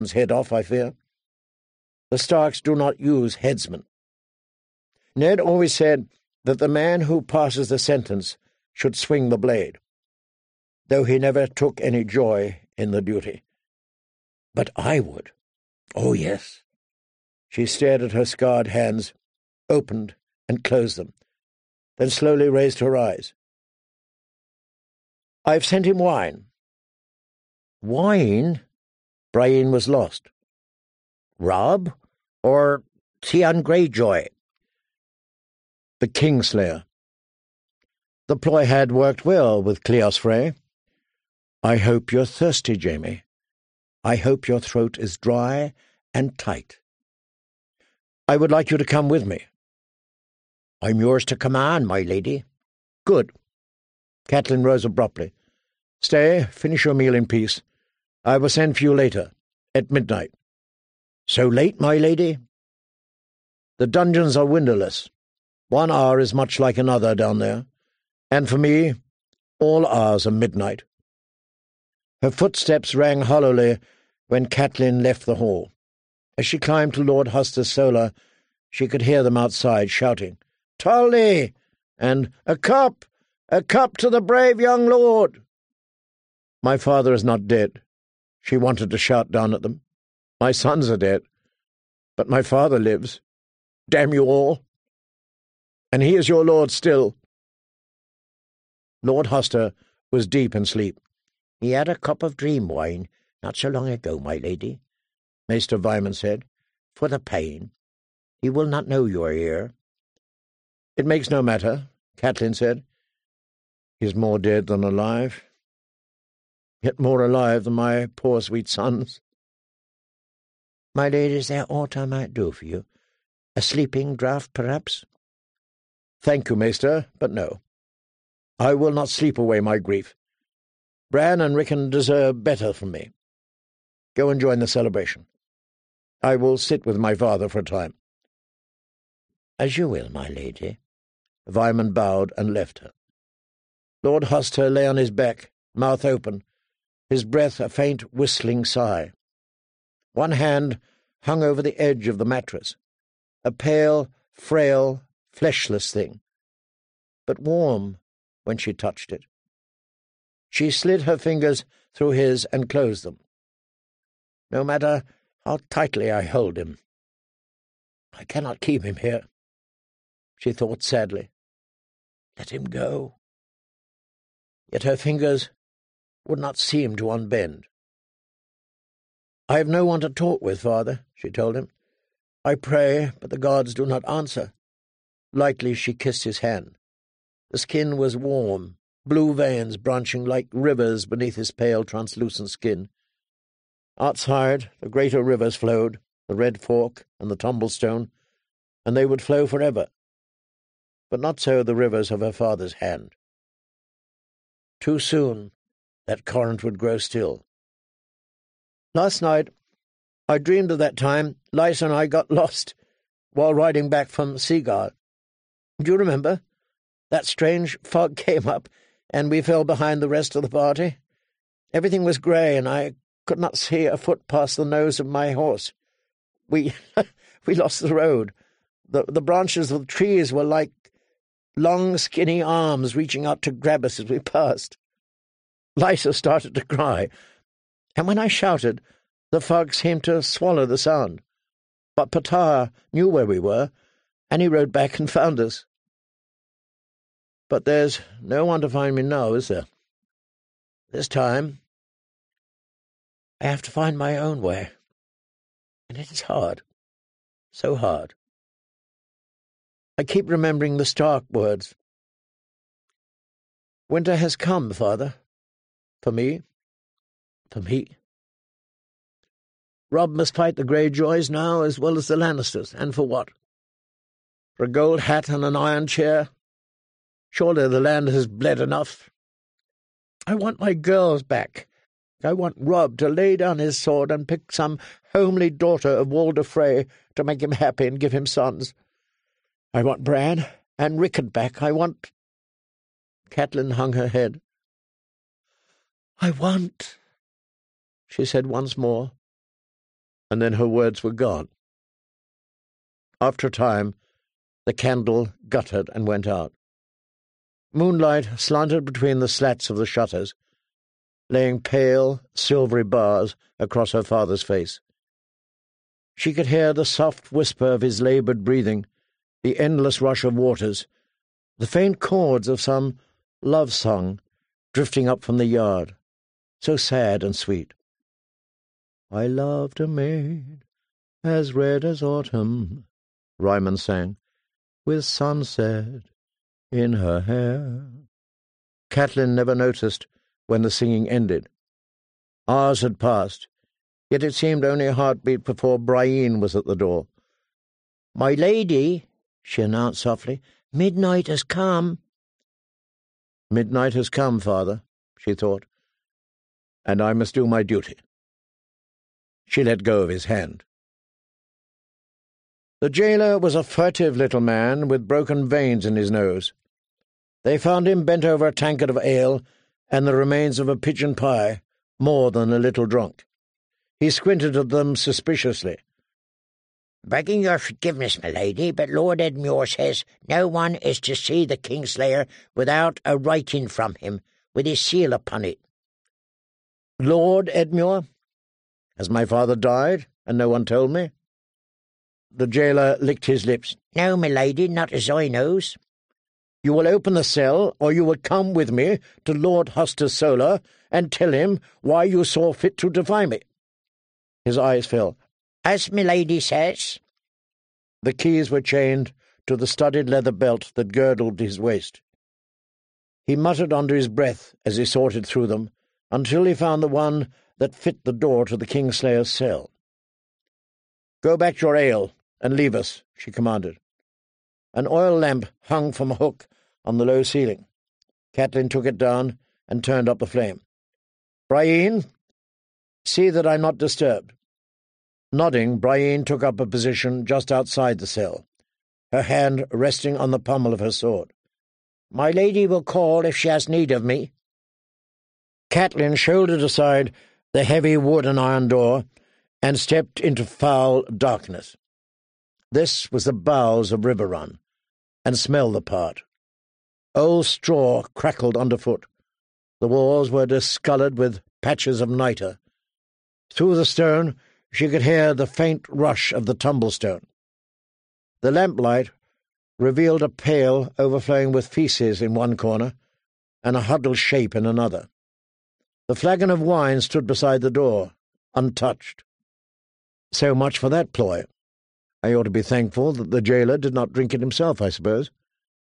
head off, I fear. The Starks do not use headsmen. Ned always said that the man who passes the sentence should swing the blade, though he never took any joy in the duty. But I would. Oh, yes. She stared at her scarred hands, opened and closed them, then slowly raised her eyes. I've sent him wine. Wine? Brian was lost. Rob? Or Theon Greyjoy? The Kingslayer. The ploy had worked well with Cleos Frey. I hope you're thirsty, Jaime. I hope your throat is dry and tight. I would like you to come with me. I'm yours to command, my lady. Good. Catelyn rose abruptly. Stay, finish your meal in peace. I will send for you later, at midnight. So late, my lady? The dungeons are windowless. 1 hour is much like another down there, and for me, all hours are midnight. Her footsteps rang hollowly when Catelyn left the hall. As she climbed to Lord Huster's solar, she could hear them outside shouting, "Tully!" and "A cup! A cup to the brave young lord!" My father is not dead, she wanted to shout down at them. My sons are dead, but my father lives. Damn you all! And he is your lord still. Lord Huster was deep in sleep. He had a cup of dream wine not so long ago, my lady, Maester Vyman said, for the pain. He will not know you are here. It makes no matter, Catelyn said. He is more dead than alive, yet more alive than my poor sweet sons. My lady, is there aught I might do for you? A sleeping draught, perhaps? Thank you, Maester, but no. I will not sleep away my grief. Bran and Rickon deserve better from me. Go and join the celebration. I will sit with my father for a time. As you will, my lady. Vyman bowed and left her. Lord Huster lay on his back, mouth open, his breath a faint whistling sigh. One hand hung over the edge of the mattress, a pale, frail, fleshless thing, but warm when she touched it. She slid her fingers through his and closed them. No matter how tightly I hold him, I cannot keep him here, she thought sadly. Let him go. Yet her fingers would not seem to unbend. I have no one to talk with, father, she told him. I pray, but the gods do not answer. Lightly she kissed his hand. The skin was warm, blue veins branching like rivers beneath his pale, translucent skin. Outside, the greater rivers flowed, the Red Fork and the Tumblestone, and they would flow forever. But not so the rivers of her father's hand. Too soon that current would grow still. Last night, I dreamed of that time Lysa and I got lost while riding back from Seagull. Do you remember? That strange fog came up, and we fell behind the rest of the party. Everything was grey, and I could not see a foot past the nose of my horse. We lost the road. The branches of the trees were like long, skinny arms reaching out to grab us as we passed. Lysa started to cry, and when I shouted, the fog seemed to swallow the sound. But Patar knew where we were, and he rode back and found us. But there's no one to find me now, is there? This time, I have to find my own way. And it is hard. So hard. I keep remembering the Stark words. Winter has come, father. For me. For me. Robb must fight the Greyjoys now as well as the Lannisters, and for what? For a gold hat and an iron chair? Surely the land has bled enough. I want my girls back. I want Robb to lay down his sword and pick some homely daughter of Walder Frey to make him happy and give him sons. I want Bran and Rickon back. I want... Catelyn hung her head. I want, she said once more, and then her words were gone. After a time, the candle guttered and went out. Moonlight slanted between the slats of the shutters, laying pale, silvery bars across her father's face. She could hear the soft whisper of his laboured breathing, the endless rush of waters, the faint chords of some love song drifting up from the yard, so sad and sweet. "I loved a maid as red as autumn," Ryman sang, "with sunset in her hair." Catelyn never noticed when the singing ended. Hours had passed, yet it seemed only a heartbeat before Brienne was at the door. "My lady," she announced softly, "midnight has come." "Midnight has come, father," she thought, "and I must do my duty." She let go of his hand. The jailer was a furtive little man with broken veins in his nose. They found him bent over a tankard of ale and the remains of a pigeon pie, more than a little drunk. He squinted at them suspiciously. "Begging your forgiveness, my lady, but Lord Edmure says no one is to see the Kingslayer without a writing from him, with his seal upon it." "Lord Edmure? Has my father died, and no one told me?" The jailer licked his lips. "No, my lady, not as I knows." "You will open the cell, or you will come with me to Lord Hoster's Solar and tell him why you saw fit to defy me." His eyes fell. "As my lady says." The keys were chained to the studded leather belt that girdled his waist. He muttered under his breath as he sorted through them, until he found the one that fit the door to the Kingslayer's cell. "Go back your ale, and leave us," she commanded. An oil lamp hung from a hook on the low ceiling. Catelyn took it down and turned up the flame. "Brienne, see that I'm not disturbed." Nodding, Brienne took up a position just outside the cell, her hand resting on the pommel of her sword. "My lady will call if she has need of me." Catelyn shouldered aside the heavy wood and iron door and stepped into foul darkness. This was the bowels of Riverrun, and smelled the part. Old straw crackled underfoot. The walls were discoloured with patches of nitre. Through the stone she could hear the faint rush of the tumblestone. The lamplight revealed a pail overflowing with faeces in one corner, and a huddled shape in another. The flagon of wine stood beside the door, untouched. So much for that ploy. I ought to be thankful that the jailer did not drink it himself, I suppose.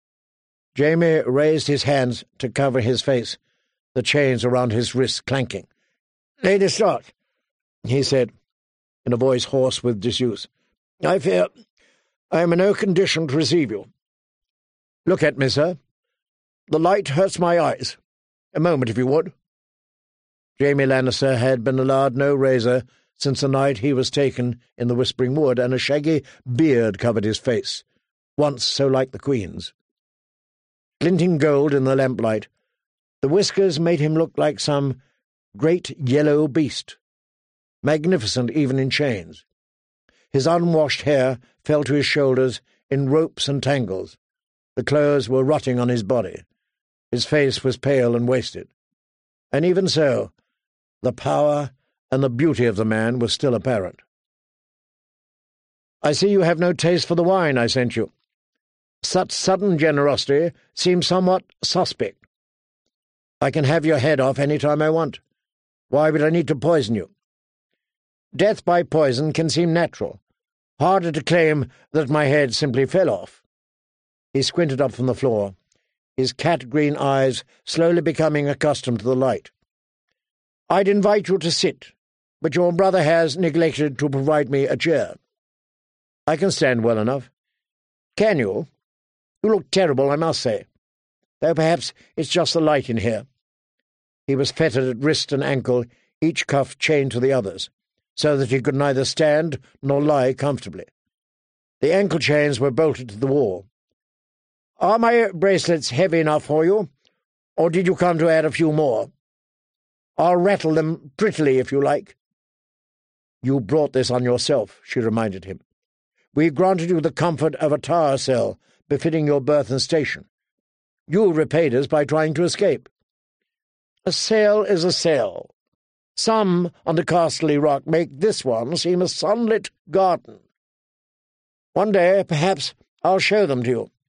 Jaime raised his hands to cover his face, the chains around his wrists clanking. "Lady Stark," he said, in a voice hoarse with disuse, "I fear I am in no condition to receive you." "Look at me, sir. The light hurts my eyes. A moment, if you would." Jaime Lannister had been allowed no razor since the night he was taken in the Whispering Wood, and a shaggy beard covered his face, once so like the Queen's. Glinting gold in the lamplight, the whiskers made him look like some great yellow beast, magnificent even in chains. His unwashed hair fell to his shoulders in ropes and tangles. The clothes were rotting on his body. His face was pale and wasted. And even so, the power and the beauty of the man was still apparent. "I see you have no taste for the wine I sent you. Such sudden generosity seems somewhat suspect. I can have your head off any time I want. Why would I need to poison you? Death by poison can seem natural. Harder to claim that my head simply fell off." He squinted up from the floor, his cat-green eyes slowly becoming accustomed to the light. "I'd invite you to sit, but your brother has neglected to provide me a chair." "I can stand well enough." "Can you? You look terrible, I must say. Though perhaps it's just the light in here." He was fettered at wrist and ankle, each cuff chained to the others, so that he could neither stand nor lie comfortably. The ankle chains were bolted to the wall. "Are my bracelets heavy enough for you, or did you come to add a few more? I'll rattle them prettily if you like." You brought this on yourself, she reminded him. We granted you the comfort of a tower cell befitting your birth and station. You repaid us by trying to escape. A cell is a cell. Some on the Castle Rock make this one seem a sunlit garden. One day, perhaps, I'll show them to you.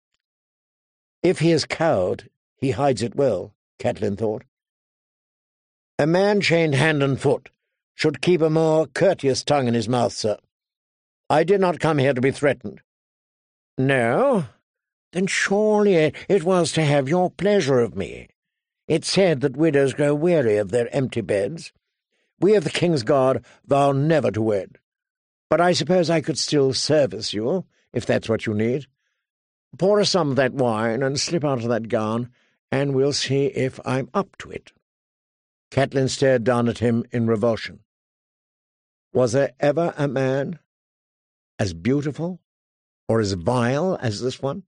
If he is cowed, he hides it well, Catelyn thought. A man chained hand and foot should keep a more courteous tongue in his mouth, sir. I did not come here to be threatened. No? Then surely it was to have your pleasure of me. It's said that widows grow weary of their empty beds. We of the King's Guard vow never to wed. But I suppose I could still service you, if that's what you need. Pour us some of that wine and slip out of that gown, and we'll see if I'm up to it. Catelyn stared down at him in revulsion. Was there ever a man as beautiful or as vile as this one?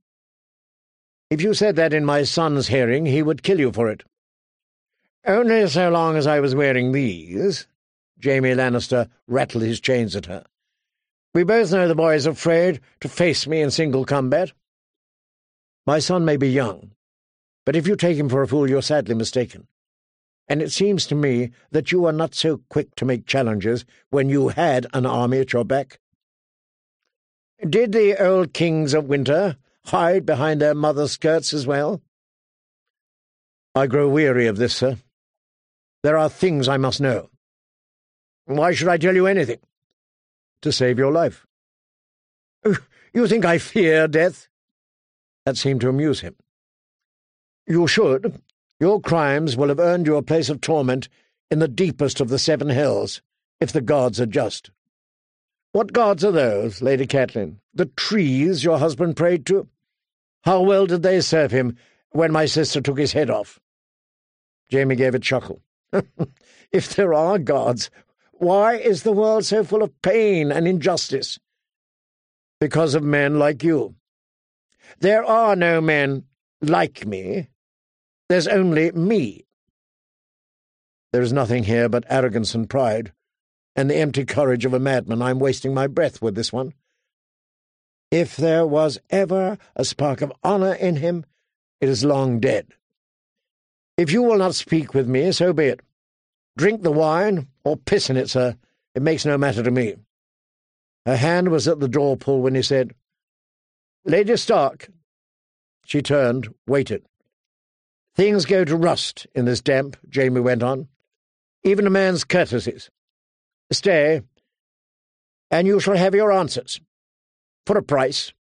If you said that in my son's hearing, he would kill you for it. Only so long as I was wearing these. Jaime Lannister rattled his chains at her. We both know the boy is afraid to face me in single combat. My son may be young, but if you take him for a fool, you're sadly mistaken. And it seems to me that you are not so quick to make challenges when you had an army at your back. Did the old kings of winter hide behind their mother's skirts as well? I grow weary of this, sir. There are things I must know. Why should I tell you anything? To save your life. You think I fear death? That seemed to amuse him. You should. Your crimes will have earned you a place of torment in the deepest of the seven hells, if the gods are just. What gods are those, Lady Catelyn? The trees your husband prayed to? How well did they serve him when my sister took his head off? Jaime gave a chuckle. If there are gods, why is the world so full of pain and injustice? Because of men like you. There are no men like me. There's only me. There is nothing here but arrogance and pride, and the empty courage of a madman. I'm wasting my breath with this one. If there was ever a spark of honour in him, it is long dead. If you will not speak with me, so be it. Drink the wine, or piss in it, sir. It makes no matter to me. Her hand was at the door-pull when he said, Lady Stark. She turned, waited. Things go to rust in this damp, Jaime went on. Even a man's courtesies. Stay, and you shall have your answers. For a price.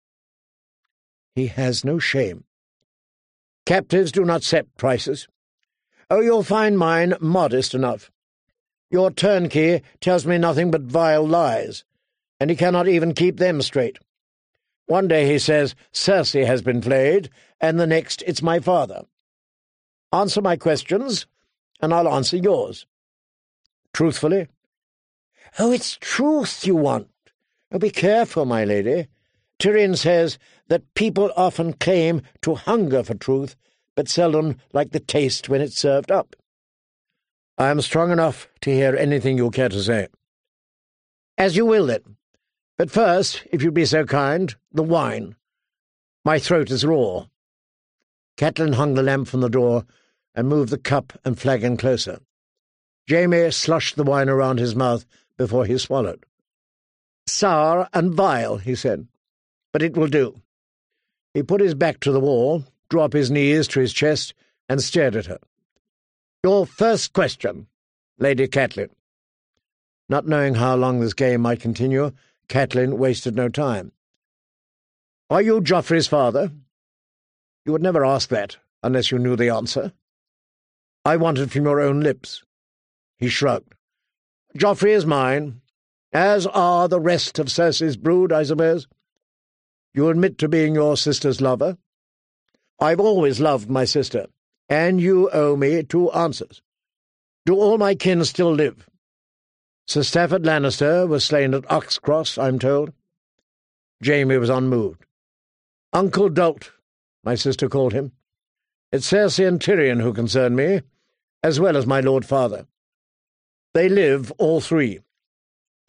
He has no shame. Captives do not set prices. Oh, you'll find mine modest enough. Your turnkey tells me nothing but vile lies, and he cannot even keep them straight. One day he says Cersei has been flayed, and the next it's my father. Answer my questions, and I'll answer yours. Truthfully? Oh, it's truth you want. Oh, be careful, my lady. Tyrion says that people often claim to hunger for truth, but seldom like the taste when it's served up. I am strong enough to hear anything you care to say. As you will, then. But first, if you'd be so kind, the wine. My throat is raw. Catelyn hung the lamp from the door and moved the cup and flagon closer. Jaime sloshed the wine around his mouth before he swallowed. Sour and vile, he said, but it will do. He put his back to the wall, drew up his knees to his chest, and stared at her. Your first question, Lady Catelyn. Not knowing how long this game might continue, Catelyn wasted no time. Are you Joffrey's father? You would never ask that, unless you knew the answer. I want it from your own lips. He shrugged. Joffrey is mine, as are the rest of Cersei's brood, I suppose. You admit to being your sister's lover? I've always loved my sister, and you owe me 2 answers. Do all my kin still live? Sir Stafford Lannister was slain at Oxcross, I'm told. Jaime was unmoved. Uncle Dolt, my sister called him. It's Cersei and Tyrion who concern me, as well as my Lord Father. They live, all 3.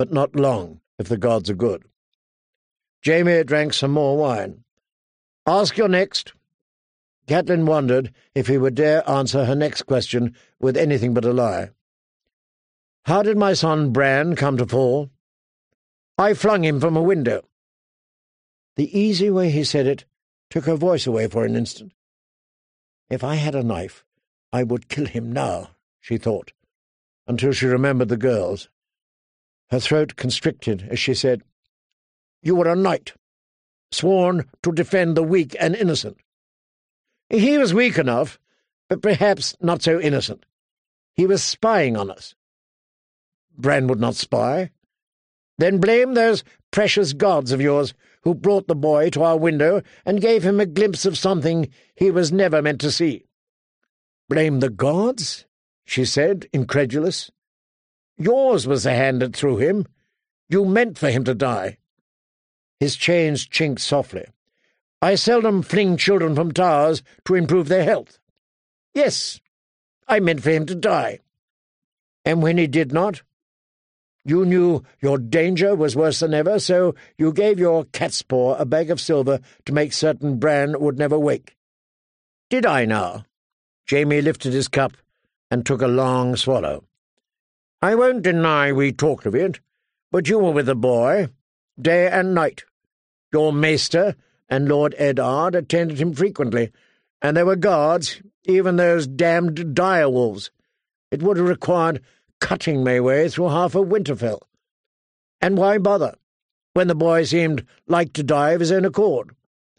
but not long, if the gods are good. Jamie drank some more wine. "Ask your next." Catelyn wondered if he would dare answer her next question with anything but a lie. "How did my son Bran come to fall?" "I flung him from a window." The easy way he said it took her voice away for an instant. If I had a knife, I would kill him now, she thought, until she remembered the girls. Her throat constricted as she said, "You were a knight, sworn to defend the weak and innocent." "He was weak enough, but perhaps not so innocent. He was spying on us." "Bran would not spy." "Then blame those precious gods of yours who brought the boy to our window and gave him a glimpse of something he was never meant to see." "Blame the gods?" she said, incredulous. "Yours was the hand that threw him. You meant for him to die." His chains chinked softly. "I seldom fling children from towers to improve their health. Yes, I meant for him to die. And when he did not, you knew your danger was worse than ever, so you gave your catspaw a bag of silver to make certain Bran would never wake. Did I now?" Jamie lifted his cup and took a long swallow. "I won't deny we talked of it, but you were with the boy, day and night. Your maester and Lord Eddard attended him frequently, and there were guards, even those damned dire-wolves. It would have required cutting my way through half of Winterfell. And why bother, when the boy seemed like to die of his own accord?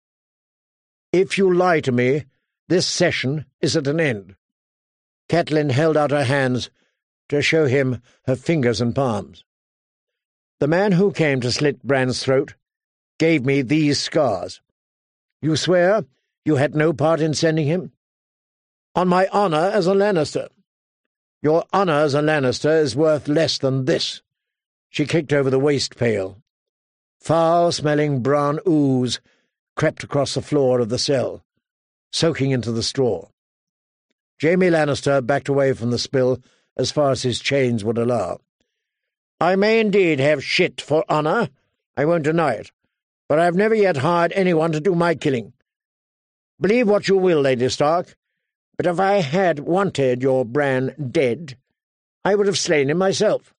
If you lie to me, this session is at an end." Catelyn held out her hands to show him her fingers and palms. "The man who came to slit Bran's throat gave me these scars. You swear you had no part in sending him?" "On my honour as a Lannister." "Your honour as a Lannister is worth less than this." She kicked over the waste pail. Foul-smelling brown ooze crept across the floor of the cell, soaking into the straw. Jamie Lannister backed away from the spill as far as his chains would allow. "I may indeed have shit for honour, I won't deny it, but I have never yet hired anyone to do my killing. Believe what you will, Lady Stark, but if I had wanted your Bran dead, I would have slain him myself."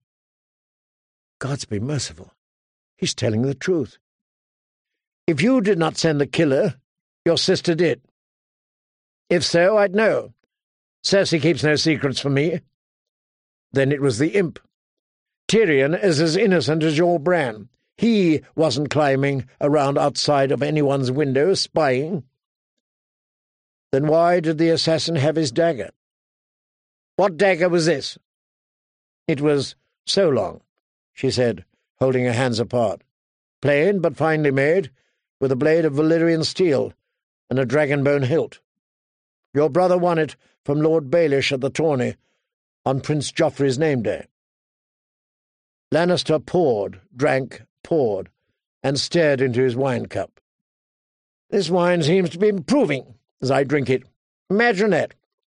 Gods be merciful. He's telling the truth. "If you did not send the killer, your sister did. If so, I'd know. Cersei keeps no secrets from me." "Then it was the imp. Tyrion is as innocent as your Bran. He wasn't climbing around outside of anyone's window, spying." "Then why did the assassin have his dagger?" "What dagger was this?" "It was so long," she said, holding her hands apart. "Plain, but finely made, with a blade of Valyrian steel and a dragon-bone hilt. Your brother won it from Lord Baelish at the tourney on Prince Joffrey's name-day." Lannister drank, poured, and stared into his wine-cup. "This wine seems to be improving as I drink it. Imagine that.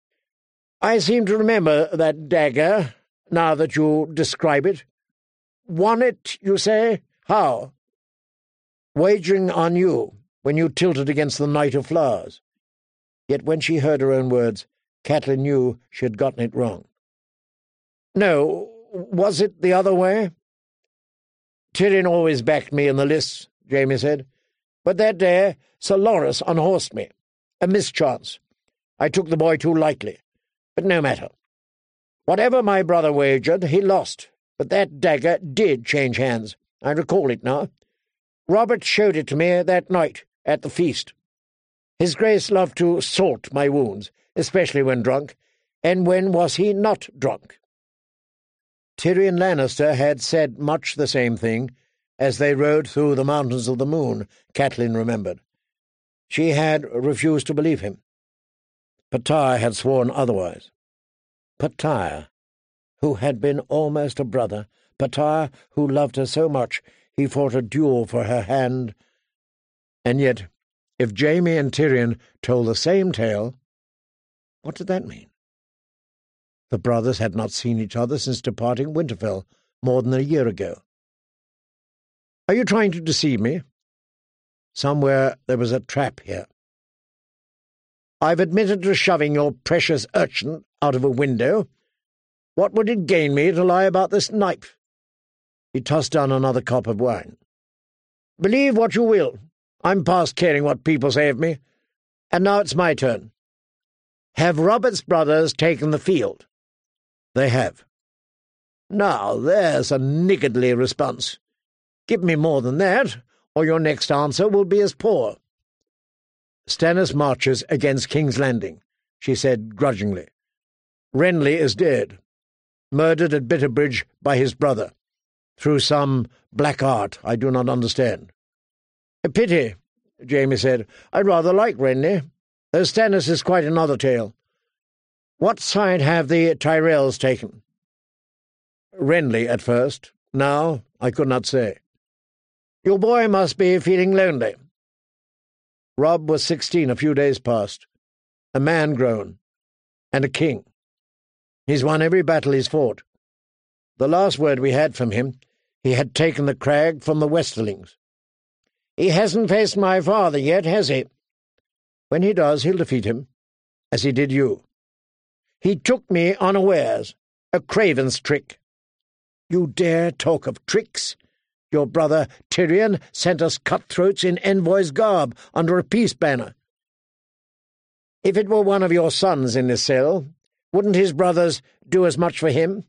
I seem to remember that dagger, now that you describe it. Won it, you say? How?" "Wagering on you, when you tilted against the Knight of Flowers." Yet when she heard her own words, Catelyn knew she had gotten it wrong. "No, was it the other way?" "Tyrion always backed me in the lists," Jamie said. "But that day Sir Loras unhorsed me. A mischance. I took the boy too lightly. But no matter. Whatever my brother wagered, he lost. But that dagger did change hands. I recall it now. Robert showed it to me that night at the feast. His Grace loved to salt my wounds, especially when drunk. And when was he not drunk?" Tyrion Lannister had said much the same thing as they rode through the Mountains of the Moon, Catelyn remembered. She had refused to believe him. Pattaya had sworn otherwise. Pattaya, who had been almost a brother, Pattaya, who loved her so much he fought a duel for her hand. And yet, if Jamie and Tyrion told the same tale, what did that mean? The brothers had not seen each other since departing Winterfell more than a year ago. Are you trying to deceive me? Somewhere there was a trap here. I've admitted to shoving your precious urchin out of a window. What would it gain me to lie about this knife? He tossed down another cup of wine. Believe what you will. I'm past caring what people say of me. And now it's my turn. Have Robert's brothers taken the field? They have. Now, there's a niggardly response. Give me more than that, or your next answer will be as poor. Stannis marches against King's Landing, she said grudgingly. Renly is dead, murdered at Bitterbridge by his brother, through some black art I do not understand. A pity, Jaime said. I rather like Renly, though Stannis is quite another tale. What side have the Tyrells taken? Renly at first. Now I could not say. Your boy must be feeling lonely. Robb was 16 a few days past, a man grown, and a king. He's won every battle he's fought. The last word we had from him, he had taken the crag from the Westerlings. He hasn't faced my father yet, has he? When he does, he'll defeat him, as he did you. He took me unawares, a craven's trick. You dare talk of tricks? Your brother Tyrion sent us cutthroats in envoy's garb under a peace banner. If it were one of your sons in this cell, wouldn't his brothers do as much for him?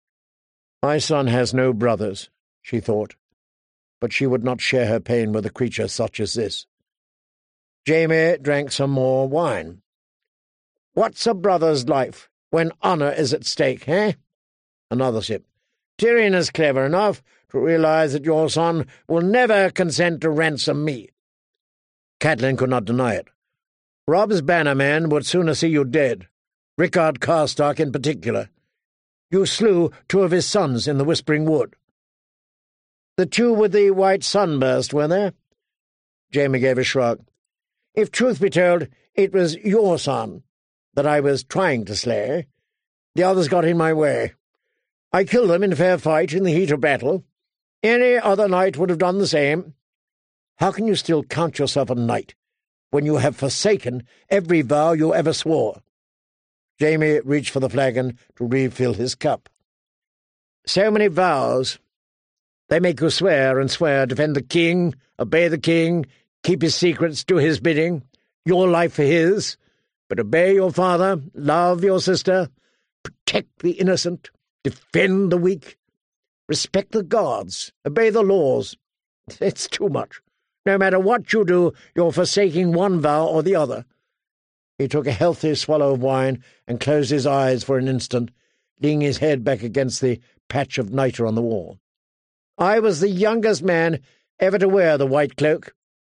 My son has no brothers, she thought, but she would not share her pain with a creature such as this. Jaime drank some more wine. What's a brother's life when honour is at stake, eh? Another sip. Tyrion is clever enough to realize that your son will never consent to ransom me. Catelyn could not deny it. Robb's bannerman would sooner see you dead, Rickard Karstark in particular. You slew 2 of his sons in the Whispering Wood. The 2 with the white sunburst, were there? Jaime gave a shrug. If truth be told, it was your son that I was trying to slay. The others got in my way. I killed them in fair fight in the heat of battle. Any other knight would have done the same. How can you still count yourself a knight when you have forsaken every vow you ever swore? Jaime reached for the flagon to refill his cup. So many vows. They make you swear and swear, defend the king, obey the king, keep his secrets, do his bidding, your life for his, but obey your father, love your sister, protect the innocent, defend the weak, respect the gods, obey the laws. It's too much. No matter what you do, you're forsaking one vow or the other. He took a healthy swallow of wine and closed his eyes for an instant, leaning his head back against the patch of nitre on the wall. I was the youngest man ever to wear the white cloak.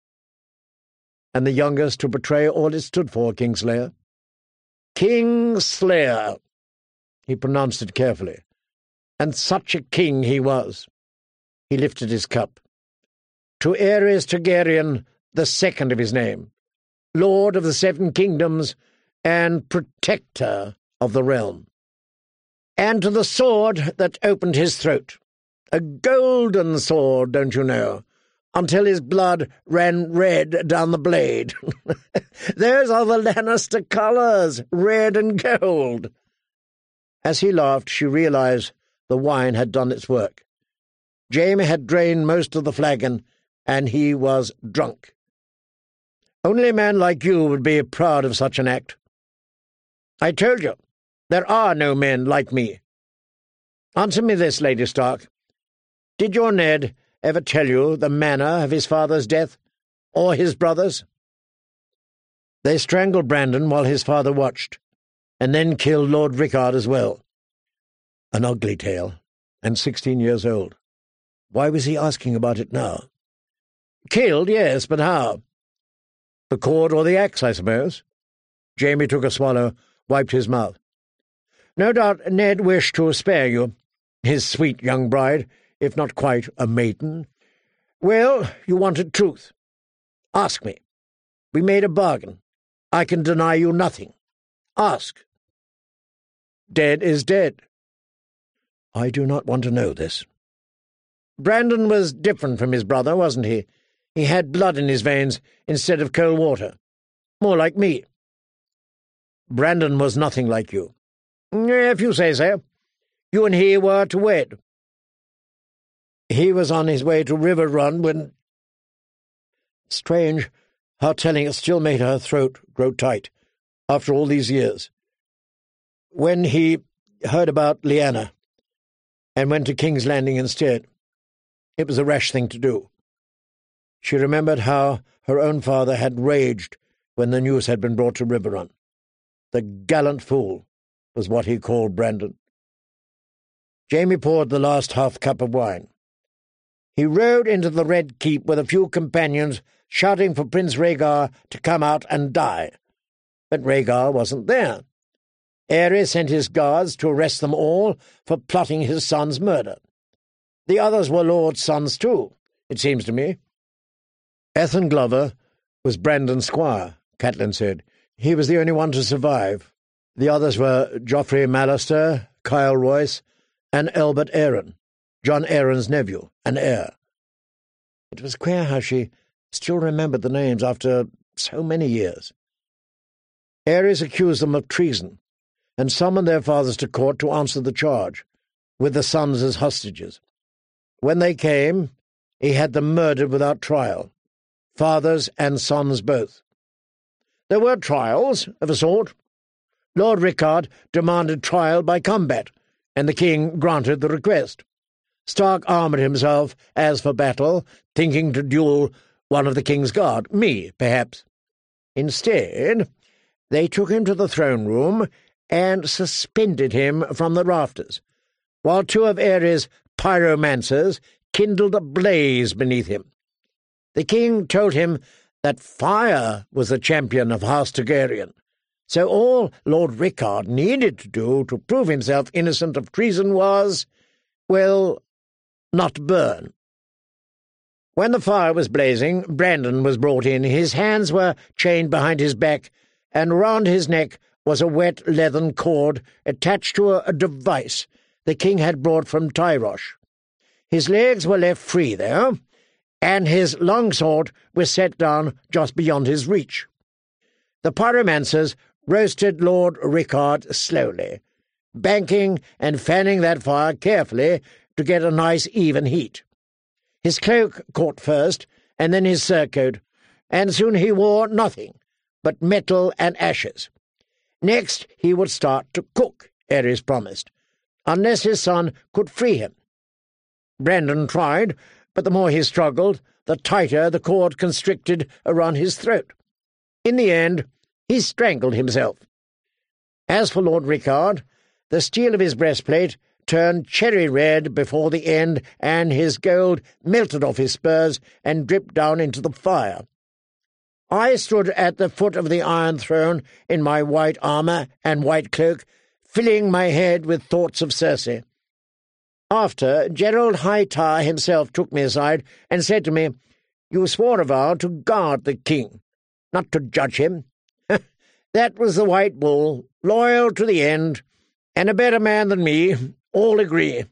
And the youngest to betray all it stood for, Kingslayer. Kingslayer. He pronounced it carefully. And such a king he was. He lifted his cup. To Aerys Targaryen, the second of his name, Lord of the 7 Kingdoms and Protector of the realm. And to the sword that opened his throat. A golden sword, don't you know, until his blood ran red down the blade. Those are the Lannister colours, red and gold. As he laughed, she realized the wine had done its work. Jaime had drained most of the flagon, and he was drunk. Only a man like you would be proud of such an act. I told you, there are no men like me. Answer me this, Lady Stark. Did your Ned ever tell you the manner of his father's death, or his brother's? They strangled Brandon while his father watched, and then killed Lord Rickard as well. An ugly tale, and 16 years old. Why was he asking about it now? Killed, yes, but how? The cord or the axe, I suppose. Jaime took a swallow, wiped his mouth. No doubt Ned wished to spare you, his sweet young bride, if not quite a maiden. Well, you wanted truth. Ask me. We made a bargain. I can deny you nothing. Ask. Dead is dead. I do not want to know this. Brandon was different from his brother, wasn't he? He had blood in his veins instead of cold water. More like me. Brandon was nothing like you. If you say so. You and he were to wed. He was on his way to River Run when— Strange how telling it still made her throat grow tight after all these years. When he heard about Lyanna and went to King's Landing instead, it was a rash thing to do. She remembered how her own father had raged when the news had been brought to Riverrun. The gallant fool was what he called Brandon. Jamie poured the last half-cup of wine. He rode into the Red Keep with a few companions, shouting for Prince Rhaegar to come out and die. But Rhaegar wasn't there. Aerys sent his guards to arrest them all for plotting his son's murder. The others were Lord's sons too, it seems to me. Ethan Glover was Brandon's squire, Catelyn said. He was the only one to survive. The others were Joffrey Mallister, Kyle Royce, and Albert Arryn, Jon Arryn's nephew and heir. It was queer how she still remembered the names after so many years. Aerys accused them of treason and summoned their fathers to court to answer the charge, with the sons as hostages. When they came, he had them murdered without trial, fathers and sons both. There were trials, of a sort. Lord Rickard demanded trial by combat, and the king granted the request. Stark armoured himself as for battle, thinking to duel one of the king's guard, me, perhaps. Instead, they took him to the throne room and suspended him from the rafters, while two of Aerys' pyromancers kindled a blaze beneath him. The king told him that fire was the champion of House Targaryen, so all Lord Rickard needed to do to prove himself innocent of treason was, well, not burn. When the fire was blazing, Brandon was brought in. His hands were chained behind his back, and round his neck was a wet leathern cord attached to a device the king had brought from Tyrosh. His legs were left free there, and his longsword was set down just beyond his reach. The pyromancers roasted Lord Rickard slowly, banking and fanning that fire carefully to get a nice even heat. His cloak caught first, and then his surcoat, and soon he wore nothing but metal and ashes. Next he would start to cook, Aerys promised, unless his son could free him. Brandon tried, but the more he struggled, the tighter the cord constricted around his throat. In the end, he strangled himself. As for Lord Rickard, the steel of his breastplate turned cherry red before the end, and his gold melted off his spurs and dripped down into the fire. I stood at the foot of the Iron Throne in my white armour and white cloak, filling my head with thoughts of Cersei. After, Gerald Hightower himself took me aside and said to me, "You swore a vow to guard the king, not to judge him. That was the White Bull, loyal to the end, and a better man than me, all agree."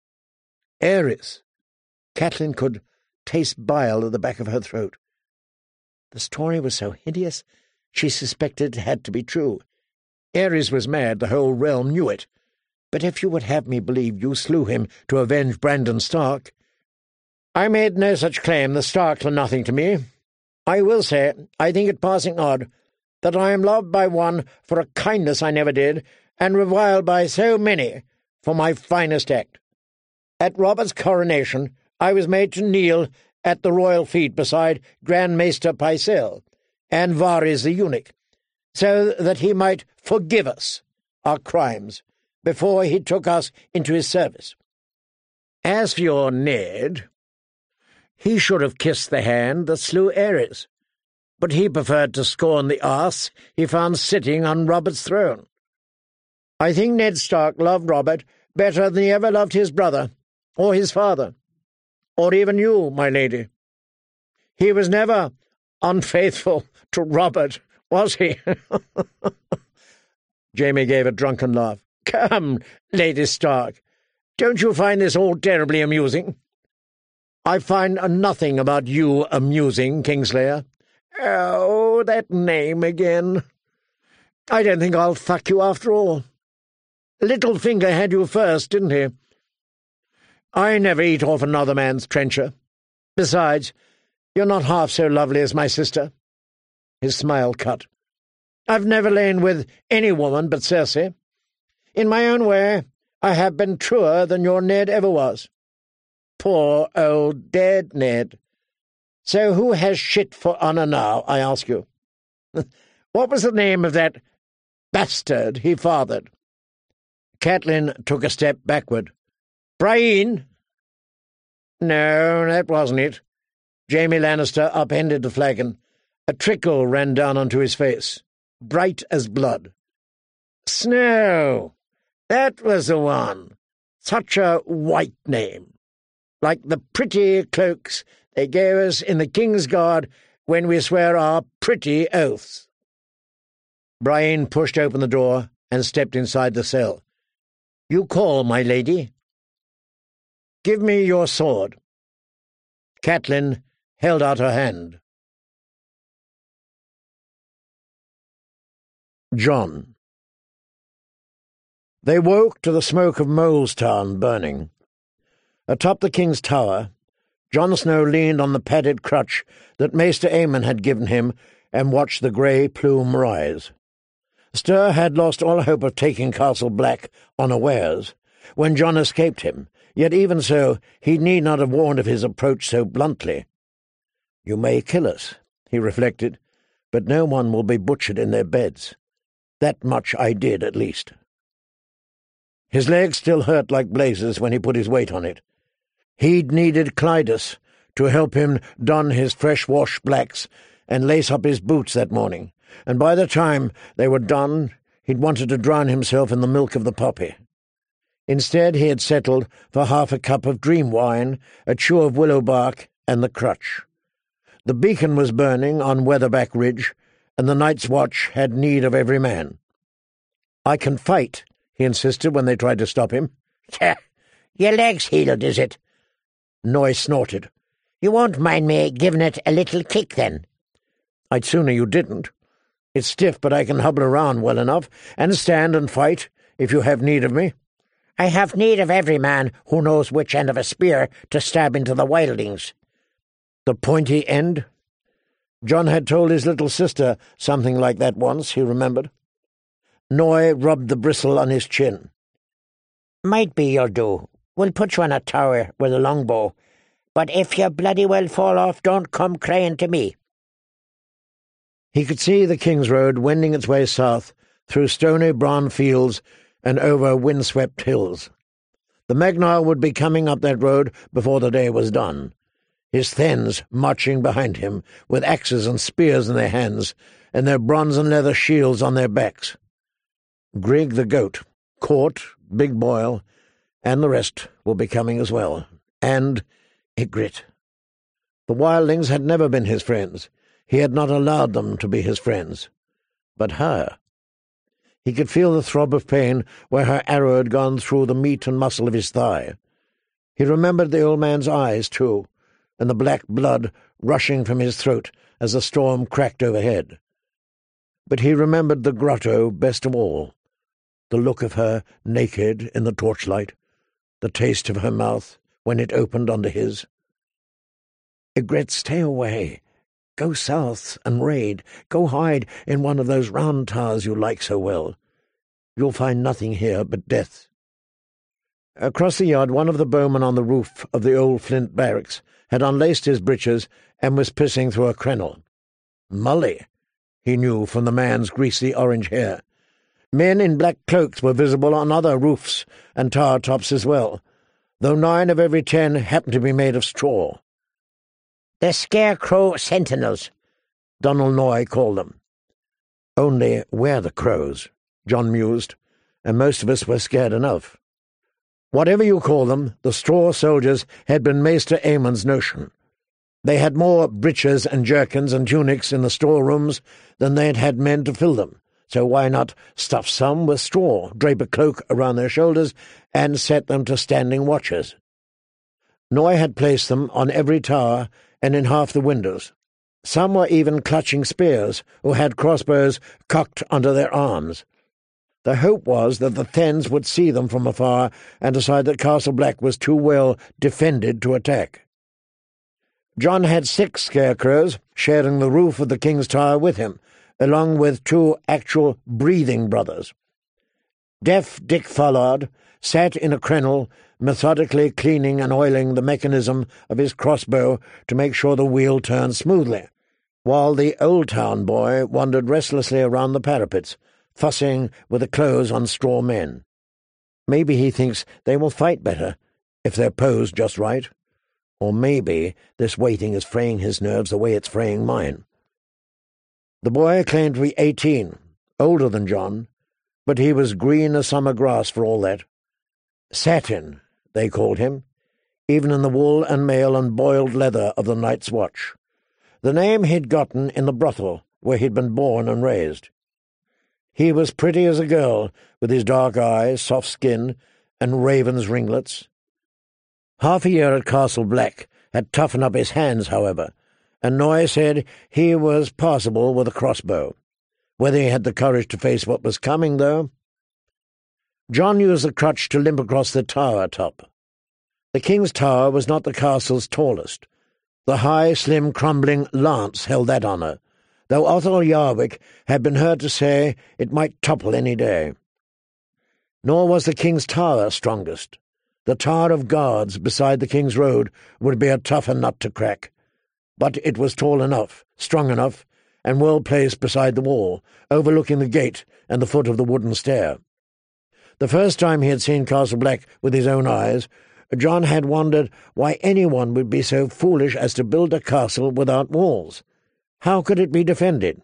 Aerys. Catelyn could taste bile at the back of her throat. The story was so hideous, she suspected it had to be true. Aerys was mad, the whole realm knew it. But if you would have me believe you slew him to avenge Brandon Stark— "I made no such claim. The Starks were nothing to me. I will say, I think it passing odd that I am loved by one for a kindness I never did, and reviled by so many for my finest act. At Robert's coronation, I was made to kneel at the royal feet beside Grand Maester Pycelle and Varys the eunuch, so that he might forgive us our crimes before he took us into his service. As for your Ned, he should have kissed the hand that slew Aerys, but he preferred to scorn the arse he found sitting on Robert's throne. I think Ned Stark loved Robert better than he ever loved his brother, or his father, or even you, my lady. He was never unfaithful to Robert, was he?" Jamie gave a drunken laugh. "Come, Lady Stark, don't you find this all terribly amusing? I find nothing about you amusing, Kingslayer. Oh, that name again. I don't think I'll fuck you after all. Littlefinger had you first, didn't he? I never eat off another man's trencher. Besides, you're not half so lovely as my sister. His smile cut. I've never lain with any woman but Cersei. In my own way, I have been truer than your Ned ever was. Poor old dead Ned. So who has shit for honour now, I ask you? What was the name of that bastard he fathered? Catelyn took a step backward. Brienne? No, that wasn't it. Jaime Lannister upended the flagon. A trickle ran down onto his face, bright as blood. Snow! That was the one. Such a white name. Like the pretty cloaks they gave us in the King's Guard when we swear our pretty oaths. Brienne pushed open the door and stepped inside the cell. You call, my lady? Give me your sword. Catelyn held out her hand. Jon. They woke to the smoke of Molestown burning. Atop the king's tower, Jon Snow leaned on the padded crutch that Maester Aemon had given him and watched the grey plume rise. Styr had lost all hope of taking Castle Black unawares when Jon escaped him, yet even so he need not have warned of his approach so bluntly. You may kill us, he reflected, but no one will be butchered in their beds. That much I did, at least. His legs still hurt like blazes when he put his weight on it. He'd needed Clydas to help him don his fresh-washed blacks and lace up his boots that morning, and by the time they were done, he'd wanted to drown himself in the milk of the poppy. Instead, he had settled for half a cup of dream wine, a chew of willow bark, and the crutch. The beacon was burning on Weatherback Ridge, and the Night's Watch had need of every man. I can fight, he insisted when they tried to stop him. Your leg's healed, is it? Noy snorted. You won't mind me giving it a little kick, then? I'd sooner you didn't. It's stiff, but I can hobble around well enough, and stand and fight, if you have need of me. I have need of every man who knows which end of a spear to stab into the wildlings. The pointy end? Jon had told his little sister something like that once, he remembered. Noy rubbed the bristle on his chin. Might be you'll do. We'll put you on a tower with a longbow, but if you bloody well fall off, don't come crying to me. He could see the King's Road wending its way south through stony brown fields and over windswept hills. The Magnar would be coming up that road before the day was done, his Thenns marching behind him, with axes and spears in their hands, and their bronze and leather shields on their backs. Grig the goat, Court, Big Boyle, and the rest will be coming as well, and Ygritte. The wildlings had never been his friends. He had not allowed them to be his friends. But her. He could feel the throb of pain where her arrow had gone through the meat and muscle of his thigh. He remembered the old man's eyes, too, and the black blood rushing from his throat as the storm cracked overhead. But he remembered the grotto best of all, the look of her naked in the torchlight, the taste of her mouth when it opened under his. Ygritte, stay away. Go south and raid. Go hide in one of those round towers you like so well. You'll find nothing here but death. Across the yard, one of the bowmen on the roof of the old flint barracks had unlaced his breeches and was pissing through a crenel. Mully, he knew from the man's greasy orange hair. Men in black cloaks were visible on other roofs and tower tops as well, though 9 of every 10 happened to be made of straw. The Scarecrow Sentinels, Donald Noy called them. Only we're the crows, Jon mused, and most of us were scared enough. Whatever you call them, the straw soldiers had been Maester Aemon's notion. They had more breeches and jerkins and tunics in the storerooms than they had had men to fill them, so why not stuff some with straw, drape a cloak around their shoulders, and set them to standing watches? Noy had placed them on every tower and in half the windows. Some were even clutching spears, or had crossbows cocked under their arms. The hope was that the Thanes would see them from afar and decide that Castle Black was too well defended to attack. John had 6 scarecrows sharing the roof of the King's Tower with him, along with 2 actual breathing brothers. Deaf Dick Follard sat in a crenel, methodically cleaning and oiling the mechanism of his crossbow to make sure the wheel turned smoothly, while the Old Town boy wandered restlessly around the parapets, fussing with the clothes on straw men. Maybe he thinks they will fight better if they're posed just right. Or maybe this waiting is fraying his nerves the way it's fraying mine. The boy claimed to be 18, older than John, but he was green as summer grass for all that. Satin, they called him, even in the wool and mail and boiled leather of the Night's Watch, the name he'd gotten in the brothel where he'd been born and raised. He was pretty as a girl, with his dark eyes, soft skin, and raven's ringlets. Half a year at Castle Black had toughened up his hands, however, and Noy said he was passable with a crossbow. Whether he had the courage to face what was coming, though. John used the crutch to limp across the tower top. The King's Tower was not the castle's tallest. The high, slim, crumbling lance held that honour, though Othel Yarwick had been heard to say it might topple any day. Nor was the King's Tower strongest. The Tower of Guards beside the King's Road would be a tougher nut to crack, but it was tall enough, strong enough, and well placed beside the wall, overlooking the gate and the foot of the wooden stair. The first time he had seen Castle Black with his own eyes, John had wondered why anyone would be so foolish as to build a castle without walls. How could it be defended?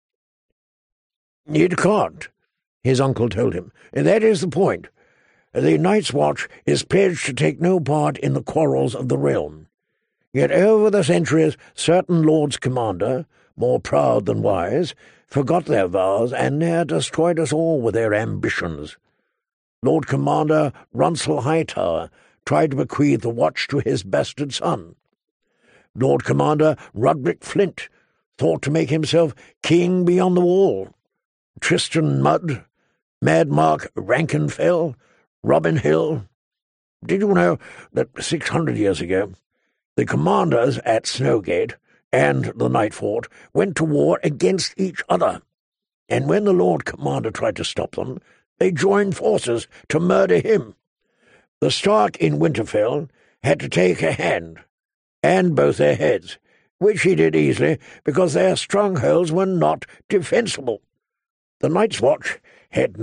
"It can't," his uncle told him. "That is the point. The Night's Watch is pledged to take no part in the quarrels of the realm. Yet over the centuries certain Lords Commander, more proud than wise, forgot their vows and near destroyed us all with their ambitions. Lord Commander Runsel Hightower tried to bequeath the watch to his bastard son. Lord Commander Roderick Flint thought to make himself king beyond the wall. Tristan Mudd, Mad Mark Rankenfell, Robin Hill. Did you know that 600 years ago the commanders at Snowgate and the Night Fort went to war against each other, and when the Lord Commander tried to stop them, they joined forces to murder him? The Stark in Winterfell had to take a hand, and both their heads, which he did easily because their strongholds were not defensible. The Night's Watch had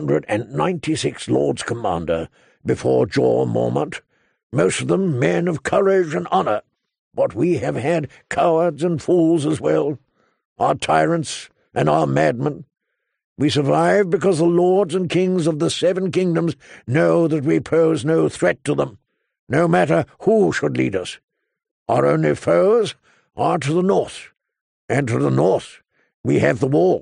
996 Lords Commander before Jorah Mormont, most of them men of courage and honour, but we have had cowards and fools as well, our tyrants and our madmen. We survive because the lords and kings of the 7 kingdoms know that we pose no threat to them, no matter who should lead us. Our only foes are to the north, and to the north we have the wall."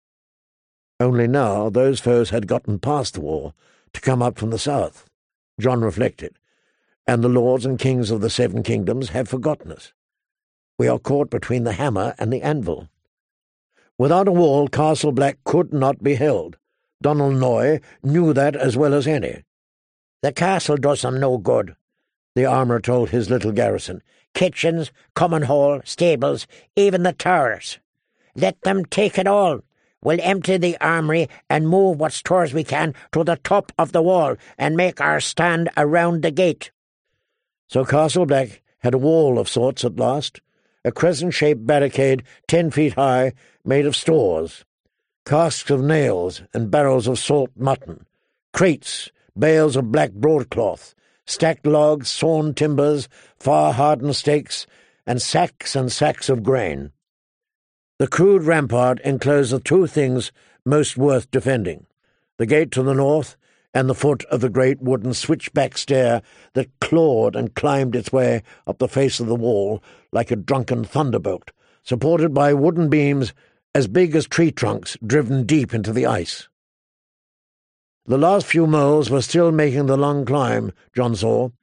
Only now those foes had gotten past the wall to come up from the south, John reflected, and the lords and kings of the 7 kingdoms have forgotten us. We are caught between the hammer and the anvil. Without a wall, Castle Black could not be held. Donald Noy knew that as well as any. "The castle does them no good," the armourer told his little garrison. "Kitchens, common hall, stables, even the towers. Let them take it all. We'll empty the armoury and move what stores we can to the top of the wall and make our stand around the gate." So Castle Black had a wall of sorts at last, a crescent-shaped barricade 10 feet high, made of stores, casks of nails and barrels of salt mutton, crates, bales of black broadcloth, stacked logs, sawn timbers, fire-hardened stakes, and sacks of grain. The crude rampart enclosed the 2 things most worth defending, the gate to the north and the foot of the great wooden switchback stair that clawed and climbed its way up the face of the wall like a drunken thunderbolt, supported by wooden beams as big as tree trunks driven deep into the ice. The last few moles were still making the long climb, John saw,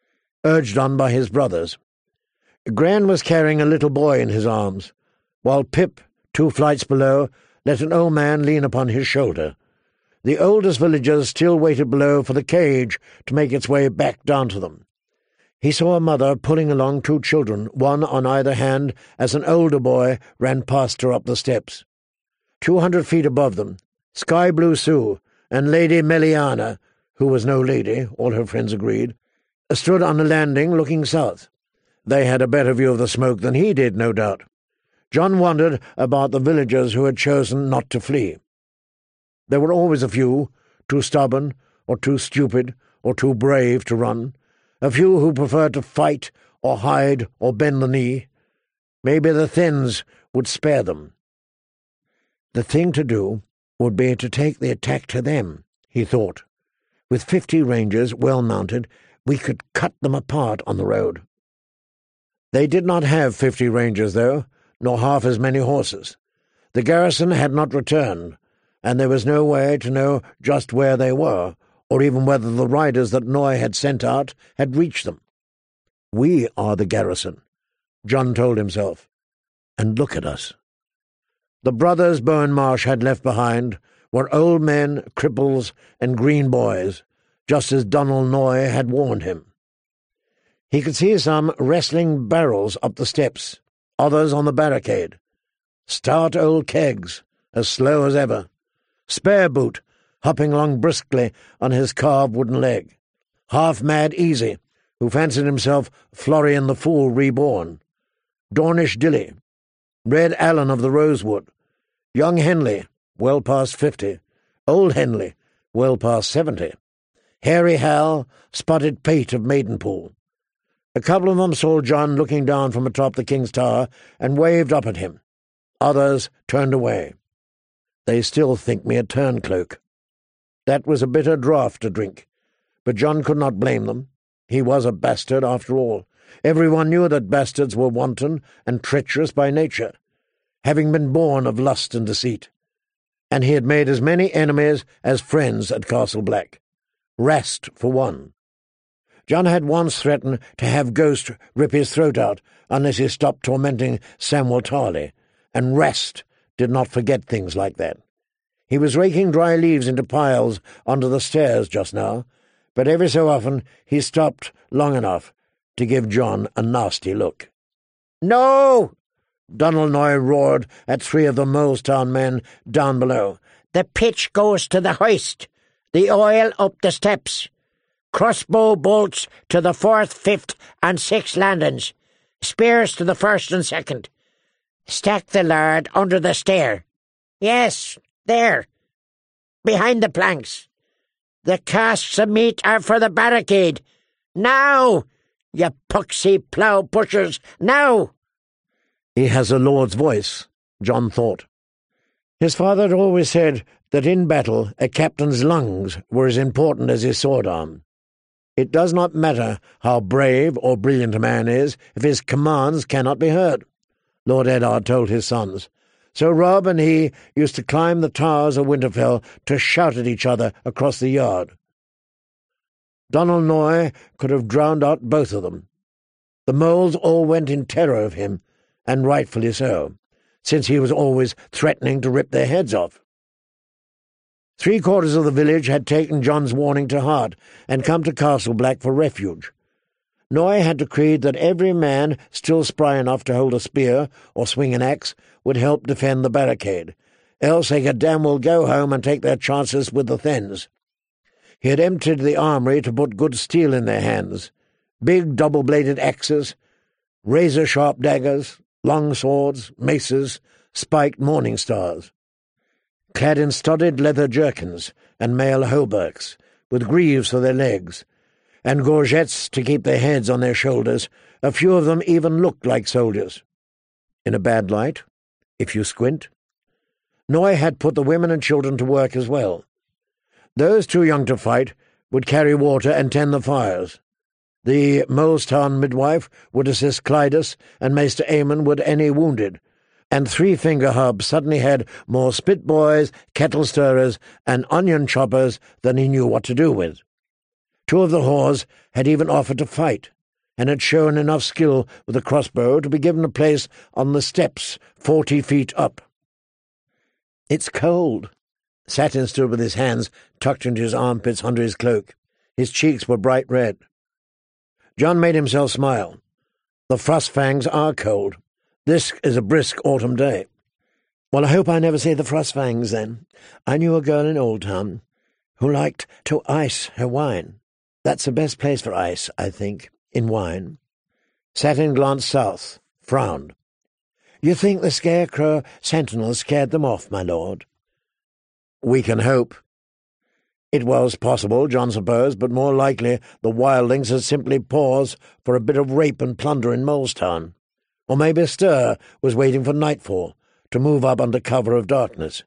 urged on by his brothers. Gran was carrying a little boy in his arms, while Pip, 2 flights below, let an old man lean upon his shoulder. The oldest villagers still waited below for the cage to make its way back down to them. He saw a mother pulling along 2 children, one on either hand, as an older boy ran past her up the steps. 200 feet above them, Sky Blue Sue and Lady Meliana, who was no lady, all her friends agreed, stood on the landing looking south. They had a better view of the smoke than he did, no doubt. John wondered about the villagers who had chosen not to flee. There were always a few, too stubborn, or too stupid, or too brave to run, a few who preferred to fight, or hide, or bend the knee. Maybe the Thenns would spare them. The thing to do would be to take the attack to them, he thought. With 50 rangers well mounted, we could cut them apart on the road. They did not have 50 rangers, though, nor half as many horses. The garrison had not returned, and there was no way to know just where they were, or even whether the riders that Noy had sent out had reached them. We are the garrison, John told himself, and look at us. The brothers Bowen Marsh had left behind were old men, cripples, and green boys, just as Donald Noy had warned him. He could see some wrestling barrels up the steps, others on the barricade. Stout old kegs, as slow as ever. Spare Boot, hopping along briskly on his carved wooden leg. Half-mad Easy, who fancied himself Florian the Fool reborn. Dornish Dilly. Red Allen of the Rosewood. Young Henley, well past 50. Old Henley, well past 70. Hairy Hal, Spotted Pate of Maidenpool. A couple of them saw John looking down from atop the King's Tower and waved up at him. Others turned away. They still think me a turncloak. That was a bitter draught to drink, but John could not blame them. He was a bastard, after all. Everyone knew that bastards were wanton and treacherous by nature, having been born of lust and deceit. And he had made as many enemies as friends at Castle Black. Rast, for one. John had once threatened to have Ghost rip his throat out unless he stopped tormenting Samuel Tarley, and Rast did not forget things like that. He was raking dry leaves into piles under the stairs just now, but every so often he stopped long enough to give John a nasty look. "No!" Donald Noy roared at 3 of the Molestown men down below. "The pitch goes to the hoist, the oil up the steps. Crossbow bolts to the 4th, 5th, and 6th landings. Spears to the 1st and 2nd. Stack the lard under the stair. Yes, there, behind the planks. The casks of meat are for the barricade. Now, you puxy plough pushers, now!" He has a lord's voice, John thought. His father had always said that in battle a captain's lungs were as important as his sword arm. It does not matter how brave or brilliant a man is if his commands cannot be heard, Lord Eddard told his sons. So Rob and he used to climb the towers of Winterfell to shout at each other across the yard. Donald Noy could have drowned out both of them. The moles all went in terror of him, and rightfully so, since he was always threatening to rip their heads off. 3/4 of the village had taken John's warning to heart and come to Castle Black for refuge. Noy had decreed that every man still spry enough to hold a spear or swing an axe would help defend the barricade, else they could damn well go home and take their chances with the Thenns. He had emptied the armoury to put good steel in their hands, big double-bladed axes, razor-sharp daggers, long swords, maces, spiked morning stars. Clad in studded leather jerkins and mail hauberks, with greaves for their legs, and gorgets to keep their heads on their shoulders, a few of them even looked like soldiers. In a bad light, if you squint. Noy had put the women and children to work as well. Those too young to fight would carry water and tend the fires. The Molestown midwife would assist Clydas, and Maester Aemon would any wounded, and Three Finger Hub suddenly had more spit boys, kettle stirrers, and onion choppers than he knew what to do with. 2 of the whores had even offered to fight, and had shown enough skill with a crossbow to be given a place on the steps 40 feet up. "It's cold." Satin stood with his hands tucked into his armpits under his cloak. His cheeks were bright red. John made himself smile. "The frost fangs are cold. This is a brisk autumn day." "Well, I hope I never see the frost fangs, then. I knew a girl in Oldtown who liked to ice her wine. That's the best place for ice, I think, in wine." Satin glanced south, frowned. "You think the Scarecrow sentinels scared them off, my lord?" "We can hope." It was possible, John supposed, but more likely the wildlings had simply paused for a bit of rape and plunder in Molestown. Or maybe a stir was waiting for nightfall to move up under cover of darkness.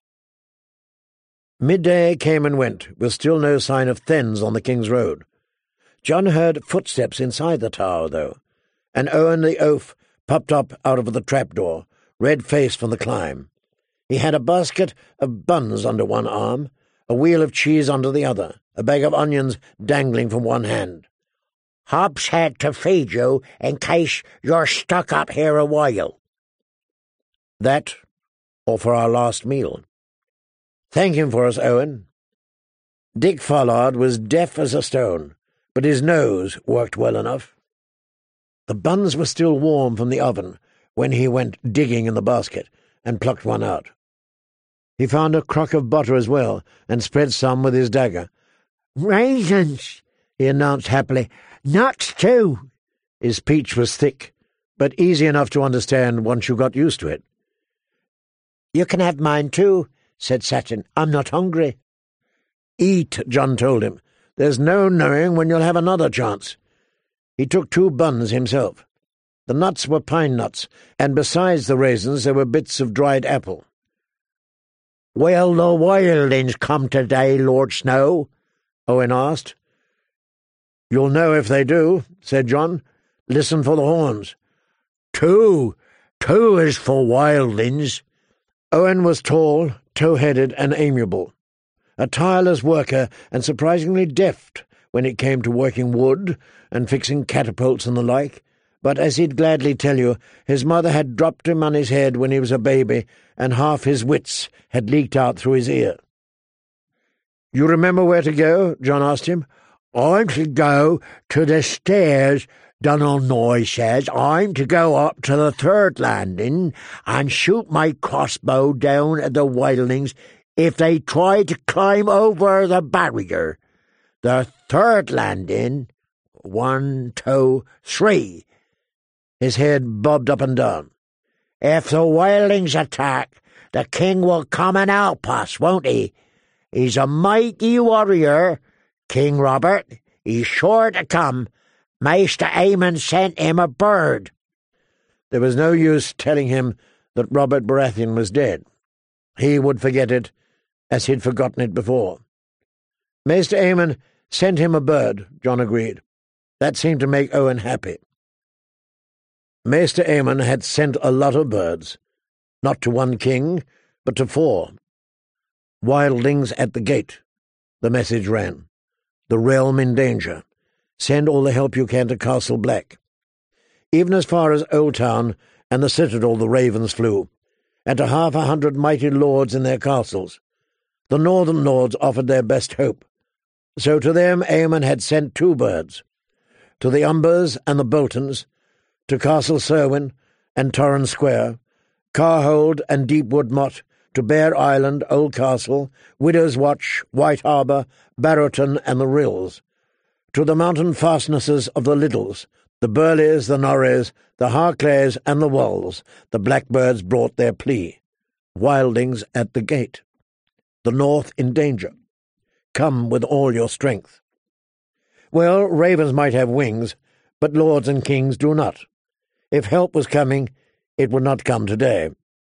Midday came and went, with still no sign of Thenns on the King's Road. John heard footsteps inside the tower, though, and Owen the oaf popped up out of the trapdoor, red-faced from the climb. He had a basket of buns under one arm, a wheel of cheese under the other, a bag of onions dangling from one hand. "Hobbs had to feed you in case you're stuck up here a while." "That, or for our last meal." "Thank him for us, Owen." Dick Follard was deaf as a stone, but his nose worked well enough. The buns were still warm from the oven when he went digging in the basket and plucked one out. He found a crock of butter as well, and spread some with his dagger. "Raisins," he announced happily. "Nuts, too." His speech was thick, but easy enough to understand once you got used to it. "You can have mine, too," said Satin. "I'm not hungry." "Eat," John told him. "There's no knowing when you'll have another chance." He took 2 buns himself. The nuts were pine nuts, and besides the raisins there were bits of dried apple. "Will the wildlings come today, Lord Snow?" Owen asked. "You'll know if they do," said John. "Listen for the horns." Two is for wildlings." Owen was tall, tow-headed, and amiable, a tireless worker and surprisingly deft when it came to working wood and fixing catapults and the like, but as he'd gladly tell you, his mother had dropped him on his head when he was a baby, and half his wits had leaked out through his ear. "You remember where to go?" John asked him. "I'm to go to the stairs," Donald Noy says. "I'm to go up to the 3rd landing and shoot my crossbow down at the wildlings if they try to climb over the barrier. The 3rd landing, 1, 2, 3. His head bobbed up and down. "If the wildlings attack, the king will come and help us, won't he? He's a mighty warrior, King Robert. He's sure to come. Maester Aemon sent him a bird." There was no use telling him that Robert Baratheon was dead. He would forget it, as he'd forgotten it before. Maester Aemon sent him a bird, John agreed. That seemed to make Owen happy. Maester Aemon had sent a lot of birds, not to one king, but to 4. "Wildlings at the gate," the message ran. "The realm in danger. Send all the help you can to Castle Black." Even as far as Oldtown and the citadel the ravens flew, and to 100 mighty lords in their castles. The northern lords offered their best hope. So to them Aemon had sent 2 birds. To the Umbers and the Boltons, to Castle Serwyn and Torrhen Square, Carhold and Deepwood Motte, to Bear Island, Oldcastle, Widow's Watch, White Harbour, Barrowton and the Rills, to the mountain fastnesses of the Liddles, the Burleys, the Norreys, the Harclays and the Walls, the blackbirds brought their plea. Wildlings at the gate. The north in danger. Come with all your strength. Well, ravens might have wings, but lords and kings do not. If help was coming, it would not come today.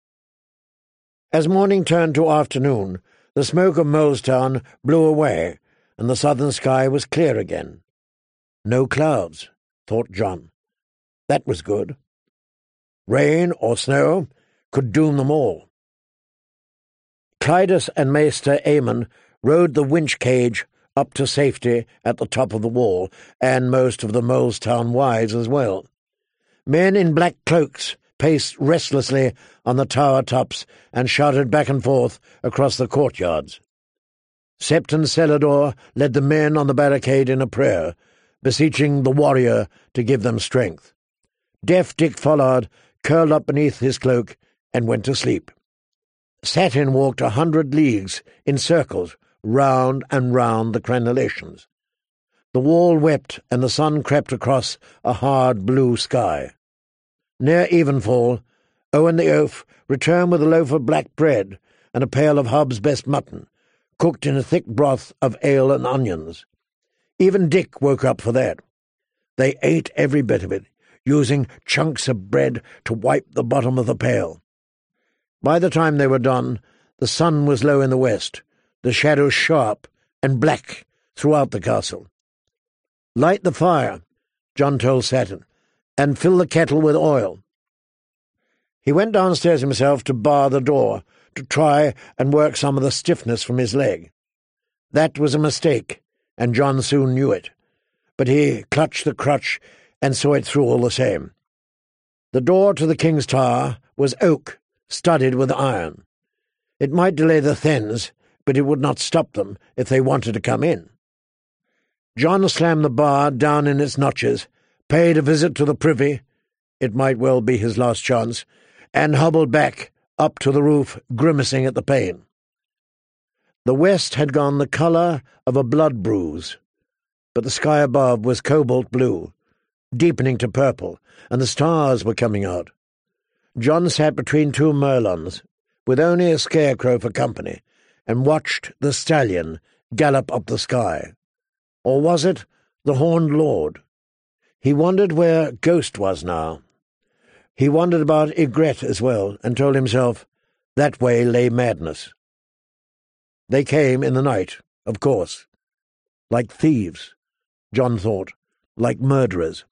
As morning turned to afternoon, the smoke of Molestown blew away, and the southern sky was clear again. No clouds, thought John. That was good. Rain or snow could doom them all. Clydas and Maester Aemon rode the winch cage up to safety at the top of the wall, and most of the Molestown wives as well. Men in black cloaks paced restlessly on the tower tops and shouted back and forth across the courtyards. Septon Celador led the men on the barricade in a prayer, beseeching the warrior to give them strength. Deaf Dick Follard curled up beneath his cloak and went to sleep. Satin walked 100 leagues in circles round and round the crenellations. The wall wept, and the sun crept across a hard blue sky. Near evenfall, Owen the oaf returned with a loaf of black bread and a pail of Hub's best mutton, cooked in a thick broth of ale and onions. Even Dick woke up for that. They ate every bit of it, using chunks of bread to wipe the bottom of the pail. By the time they were done, the sun was low in the west, the shadows sharp and black throughout the castle. "Light the fire," John told Satin, "and fill the kettle with oil." He went downstairs himself to bar the door, to try and work some of the stiffness from his leg. That was a mistake, and John soon knew it, but he clutched the crutch and saw it through all the same. The door to the King's Tower was oak, studded with iron. It might delay the Thens, but it would not stop them if they wanted to come in. John slammed the bar down in its notches, paid a visit to the privy — it might well be his last chance — and hobbled back up to the roof, grimacing at the pain. The west had gone the colour of a blood bruise, but the sky above was cobalt blue, deepening to purple, and the stars were coming out. John sat between two merlons, with only a scarecrow for company, and watched the stallion gallop up the sky. Or was it the Horned Lord? He wondered where Ghost was now. He wondered about Ygritte as well, and told himself that way lay madness. They came in the night, of course. Like thieves, John thought, like murderers.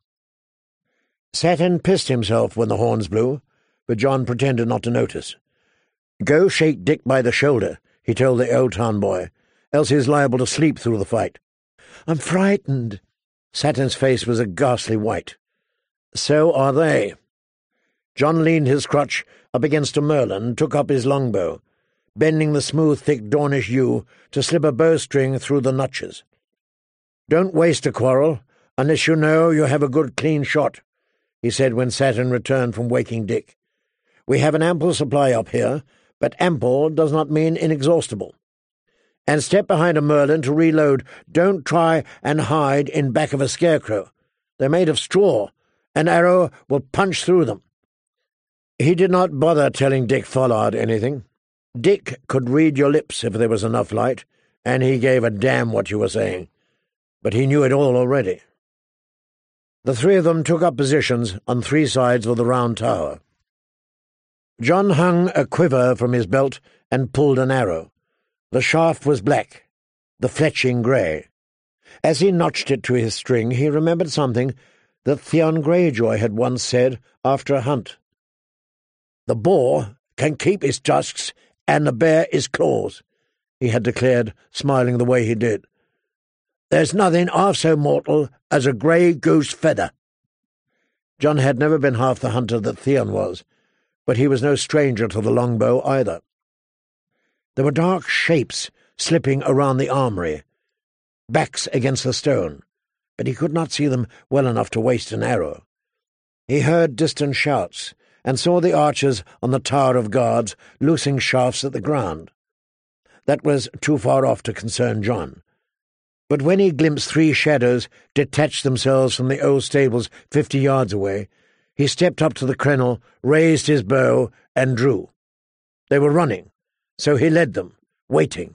Satin pissed himself when the horns blew, but John pretended not to notice. "Go shake Dick by the shoulder," he told the old town boy, "else he's liable to sleep through the fight." "I'm frightened." Satin's face was a ghastly white. "So are they." John leaned his crutch up against a merlon and took up his longbow, bending the smooth, thick Dornish yew to slip a bowstring through the notches. "Don't waste a quarrel, unless you know you have a good clean shot," he said when Satin returned from waking Dick. "We have an ample supply up here, but ample does not mean inexhaustible. And step behind a merlon to reload. Don't try and hide in back of a scarecrow. They're made of straw. An arrow will punch through them." He did not bother telling Dick Follard anything. Dick could read your lips if there was enough light, and he gave a damn what you were saying. But he knew it all already. The three of them took up positions on three sides of the round tower. John hung a quiver from his belt and pulled an arrow. The shaft was black, the fletching grey. As he notched it to his string, he remembered something that Theon Greyjoy had once said after a hunt. "The boar can keep his tusks and the bear his claws," he had declared, smiling the way he did. "There's nothing half so mortal as a grey goose feather." John had never been half the hunter that Theon was, but he was no stranger to the longbow either. There were dark shapes slipping around the armoury, backs against the stone, but he could not see them well enough to waste an arrow. He heard distant shouts, and saw the archers on the tower of guards loosing shafts at the ground. That was too far off to concern John. But when he glimpsed three shadows detach themselves from the old stables 50 yards away, he stepped up to the crenel, raised his bow, and drew. They were running, so he led them, waiting.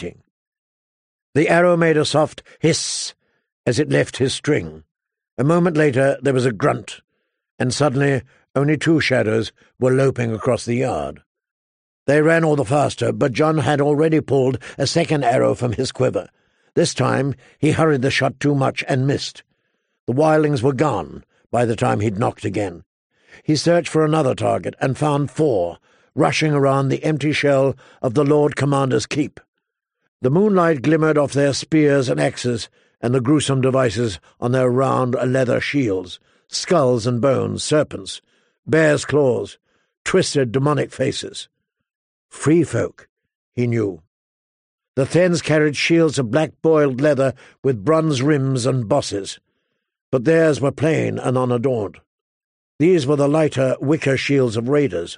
The arrow made a soft hiss as it left his string. A moment later there was a grunt, and suddenly only two shadows were loping across the yard. They ran all the faster, but John had already pulled a second arrow from his quiver. This time he hurried the shot too much and missed. The wildlings were gone by the time he'd knocked again. He searched for another target and found 4, rushing around the empty shell of the Lord Commander's keep. The moonlight glimmered off their spears and axes and the gruesome devices on their round leather shields, skulls and bones, serpents, bears' claws, twisted demonic faces. Free folk, he knew. The Thens carried shields of black-boiled leather with bronze rims and bosses, but theirs were plain and unadorned. These were the lighter, wicker shields of raiders.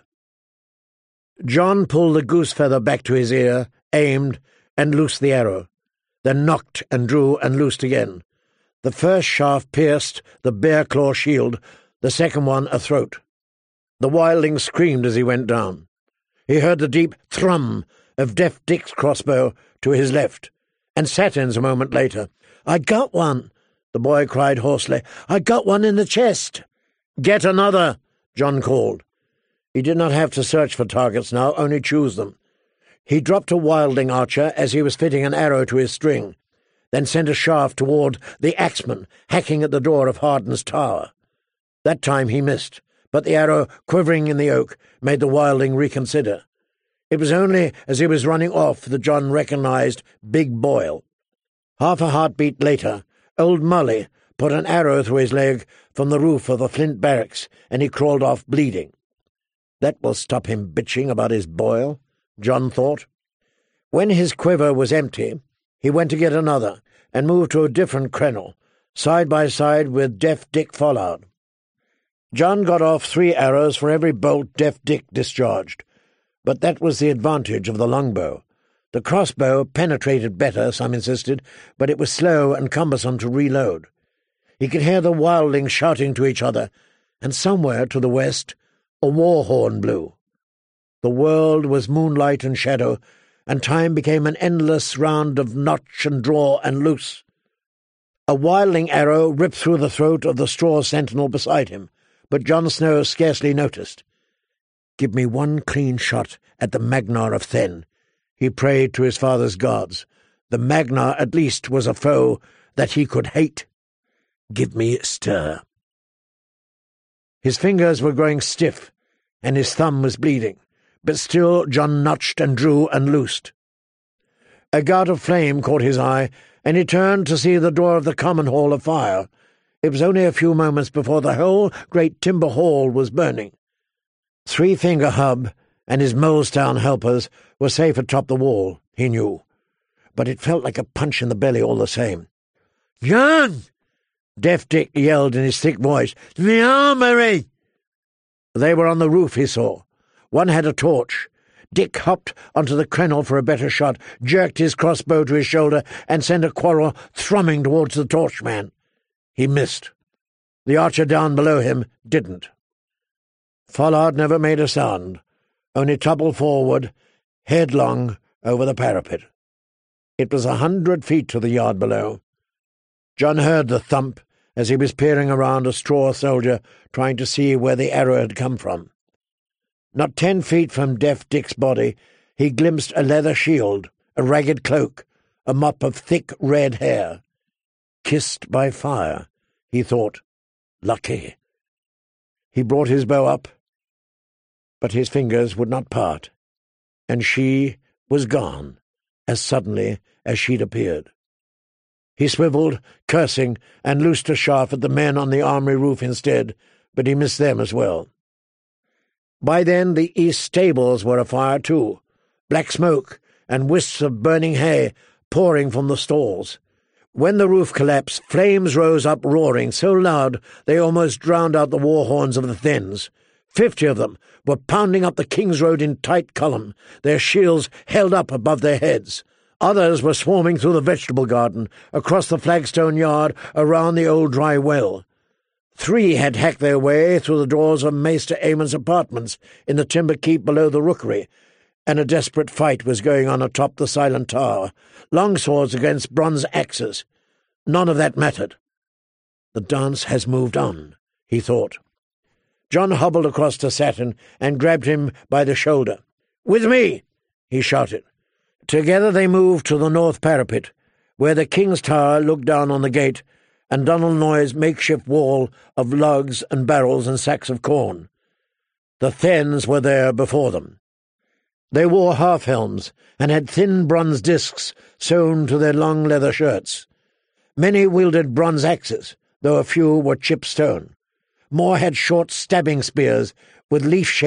John pulled the goose feather back to his ear, aimed, and loosed the arrow, then knocked and drew and loosed again. The first shaft pierced the bear-claw shield, the second one a throat. The wildling screamed as he went down. He heard the deep thrum of Deaf Dick's crossbow to his left, and Satin's a moment later. "I got one," the boy cried hoarsely. "I got one in the chest." "Get another," John called. He did not have to search for targets now, only choose them. He dropped a wildling archer as he was fitting an arrow to his string, then sent a shaft toward the axeman hacking at the door of Harden's tower. That time he missed, but the arrow, quivering in the oak, made the wildling reconsider. It was only as he was running off that John recognized Big Boyle. Half a heartbeat later, old Mully put an arrow through his leg from the roof of the Flint barracks, and he crawled off bleeding. That will stop him bitching about his boil, John thought. When his quiver was empty, he went to get another, and moved to a different crenel, side by side with Deaf Dick Follard. John got off 3 arrows for every bolt Deaf Dick discharged, but that was the advantage of the longbow. The crossbow penetrated better, some insisted, but it was slow and cumbersome to reload. He could hear the wildlings shouting to each other, and somewhere to the west a war horn blew. The world was moonlight and shadow, and time became an endless round of notch and draw and loose. A wildling arrow ripped through the throat of the straw sentinel beside him, but John Snow scarcely noticed. "Give me one clean shot at the Magnar of Then," he prayed to his father's gods. The Magnar at least was a foe that he could hate. "Give me stir." His fingers were growing stiff, and his thumb was bleeding, but still John notched and drew and loosed. A gout of flame caught his eye, and he turned to see the door of the common hall afire. It was only a few moments before the whole great timber hall was burning. Three-Finger Hub and his Molestown helpers were safe atop the wall, he knew, but it felt like a punch in the belly all the same. "John!" Deaf Dick yelled in his thick voice. "The armory!" They were on the roof, he saw. One had a torch. Dick hopped onto the crenel for a better shot, jerked his crossbow to his shoulder, and sent a quarrel thrumming towards the torchman. He missed. The archer down below him didn't. Follard never made a sound, only toppled forward, headlong, over the parapet. It was 100 feet to the yard below. John heard the thump as he was peering around a straw soldier, trying to see where the arrow had come from. Not 10 feet from Deaf Dick's body, he glimpsed a leather shield, a ragged cloak, a mop of thick red hair. Kissed by fire, he thought. Lucky. He brought his bow up, but his fingers would not part, and she was gone as suddenly as she'd appeared. He swiveled, cursing, and loosed a shaft at the men on the armory roof instead, but he missed them as well. By then the east stables were afire too, black smoke and wisps of burning hay pouring from the stalls. When the roof collapsed, flames rose up roaring so loud they almost drowned out the war horns of the Thens. 50 of them were pounding up the King's Road in tight column, their shields held up above their heads. Others were swarming through the vegetable garden, across the flagstone yard, around the old dry well. 3 had hacked their way through the doors of Maester Amon's apartments in the timber keep below the rookery, and a desperate fight was going on atop the silent tower, longswords against bronze axes. None of that mattered. The dance has moved on, he thought. John hobbled across to Satin and grabbed him by the shoulder. "With me!" he shouted. Together they moved to the north parapet, where the King's Tower looked down on the gate and Donald Noy's makeshift wall of logs and barrels and sacks of corn. The Thens were there before them. They wore half-helms and had thin bronze discs sewn to their long leather shirts. Many wielded bronze axes, though a few were chipped stone. More had short stabbing spears with leaf-shaped